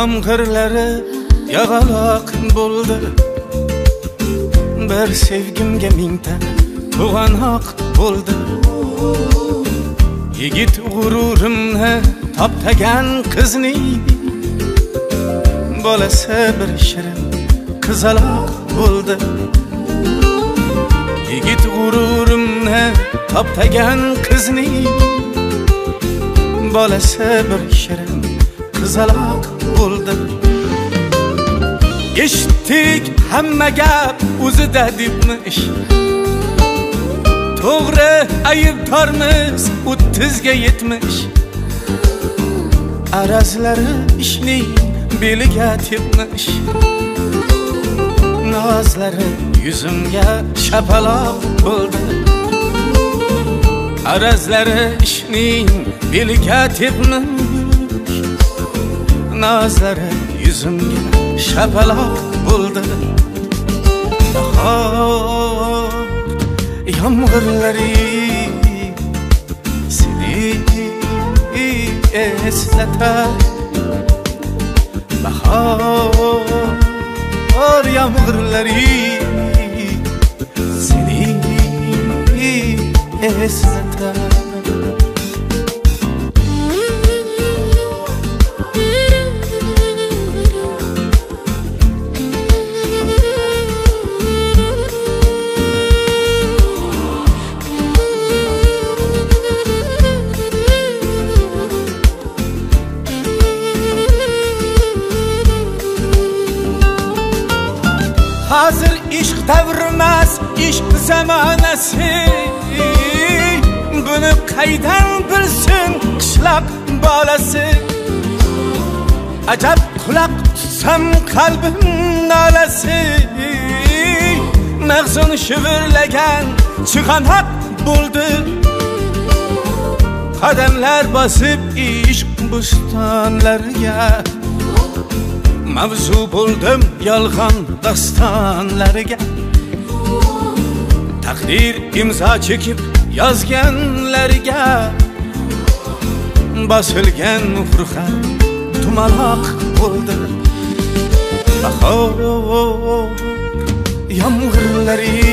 Yomg'irlari yog'aloq bo'ldi. Bir sevgimga mingta to'g'anoq bo'ldi. Yigit g'ururimni toptagan qizning bolasi bir shirin qizaloq bo'ldi. Yigit g'ururimni toptagan qizning bolasi bir shirin qizaloq bo'ldi. Eshitdik hamma gap o'zida debmish. To'g'ri aybdormiz 30 ga yetmish. Arazlari ishning beliga tepmish. Nozlari yuzimga shapaloq bo'ldi. Arazlari ishning beliga tepmish. Nozlari yuzimga shapaloq bo'ldi. Bahor yomg'irlari seni eslatar. Bahor yomg'irlari seni eslatar. Hazır ishq davrimas, ishq zamonasi. Buni qaydan bilsin qishloq bolasi. Ajab quloq tutsam qalbim nolasi. Mag'zun shivirlagan chig'anoq bo'ldi. Qadamlar bosib ishq bustonlariga mavzu bo'ldim yolg'on dostonlariga. Taqdir imzo chekib yozganlariga bosilgan muhrxat tumaloq bo'ldi. Bahor yomg'irlari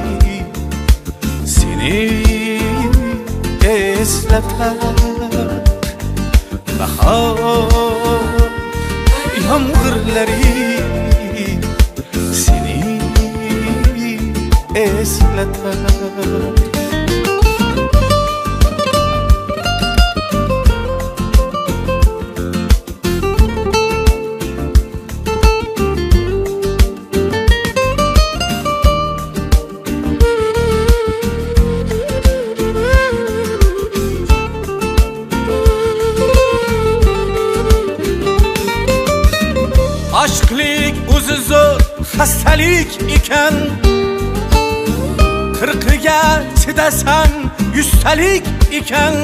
seni eslatar. Bahor yomg'irlari seni eslatar. Aşklik o'zi zo'r xastalik ekan. 40ga chidasam 100talik ekan.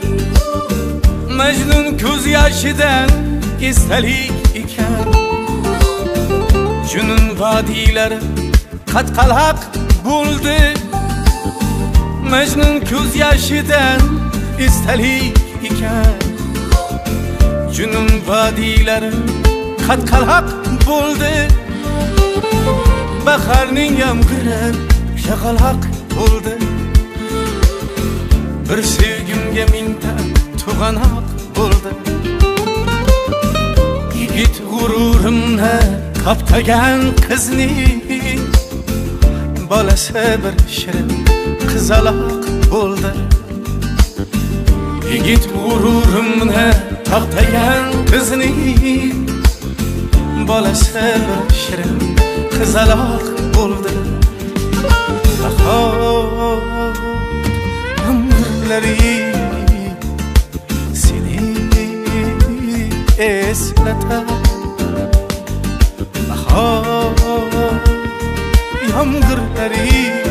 Majnun ko'z yoshidan esdalik ekan. Junun vodiylari qatqaloq bo'ldi. Majnun ko'z yoshidan esdalik ekan. Junun vodiylari qatqaloq bo'ldi. Bahorning yomg'iri shaqaloq bo'ldi. Bir sevgimga mingta to'g'anoq bo'ldi. Yigit g'ururimni toptagan qizning bolasi bir shirin qizaloq bo'ldi. Yigit g'ururimni toptagan qizning bolasi bir shirin qizaloq bo'ldi. Bahor yomg'irlari seni eslatar. Bahor yomg'irlari